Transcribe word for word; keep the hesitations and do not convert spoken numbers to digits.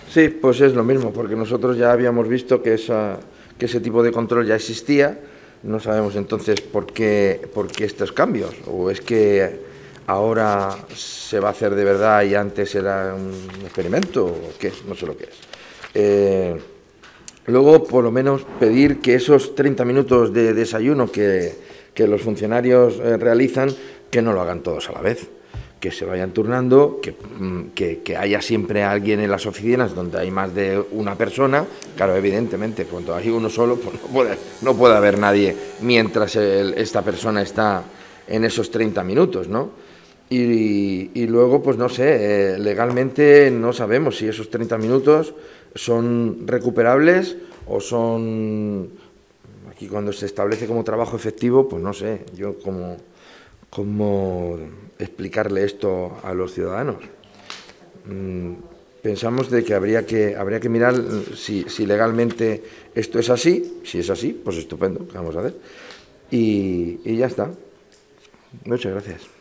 Sí, pues es lo mismo, porque nosotros ya habíamos visto que, esa, que ese tipo de control ya existía. No sabemos entonces por qué, por qué estos cambios, o es que ahora se va a hacer de verdad y antes era un experimento, o qué, no sé lo que es. Eh, luego, por lo menos, pedir que esos treinta minutos de desayuno que, que los funcionarios eh, realizan, que no lo hagan todos a la vez, que se vayan turnando, que, que, que haya siempre alguien en las oficinas donde hay más de una persona. Claro, evidentemente, cuando hay uno solo, pues no puede, no puede haber nadie mientras el, esta persona está en esos treinta minutos, ¿no? Y, y luego, pues no sé, eh, legalmente no sabemos si esos treinta minutos son recuperables o son... Aquí cuando se establece como trabajo efectivo, pues no sé, yo como... ¿Cómo explicarle esto a los ciudadanos? Mm, pensamos de que habría que, habría que mirar si, si legalmente esto es así. Si es así, pues estupendo, ¿qué vamos a hacer? Y, y ya está. Muchas gracias.